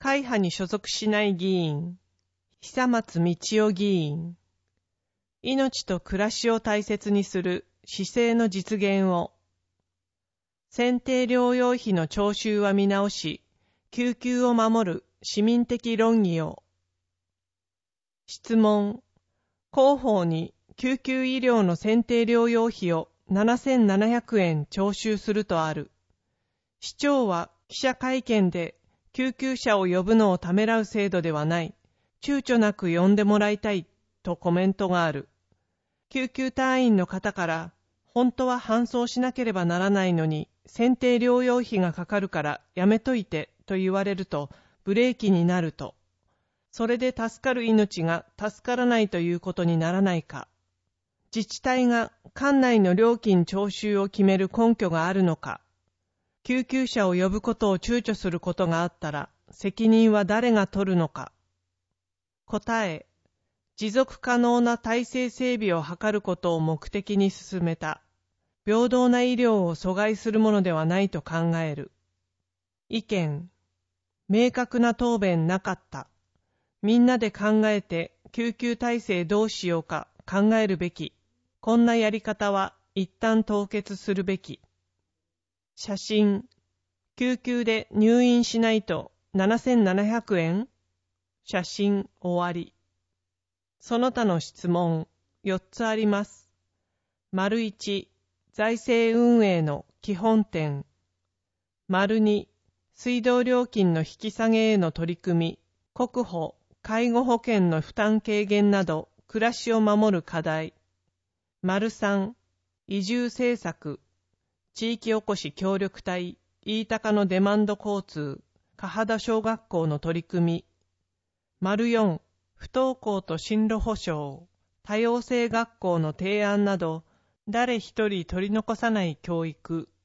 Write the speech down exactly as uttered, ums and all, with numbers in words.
会派に所属しない議員、久松道夫議員。命と暮らしを大切にする姿勢の実現を。選定療養費の徴収は見直し、救急を守る市民的論議を。質問。広報に救急医療の選定療養費をななせんななひゃくえん徴収するとある。市長は記者会見で救急車を呼ぶのをためらう制度ではない。躊躇なく呼んでもらいたいとコメントがある。救急隊員の方から本当は搬送しなければならないのに選定療養費がかかるからやめといてと言われるとブレーキになると。それで助かる命が助からないということにならないか。自治体が管内の料金徴収を決める根拠があるのか。救急車を呼ぶことを躊躇することがあったら責任は誰が取るのか。答え。持続可能な体制整備を図ることを目的に進めた。平等な医療を阻害するものではないと考える。意見。明確な答弁なかった。みんなで考えて救急体制どうしようか考えるべき。こんなやり方は一旦凍結するべき。写真。救急で入院しないとななせんななひゃくえん？写真終わり。その他の質問よっつあります。丸いち、財政運営の基本点。丸に、水道料金の引き下げへの取り組み、国保、介護保険の負担軽減など、暮らしを守る課題。丸さん、移住政策、地域おこし協力隊、飯高のデマンド交通、嘉田小学校の取り組み。丸よん、不登校と進路保障、多様性学校の提案など、誰一人取り残さない教育。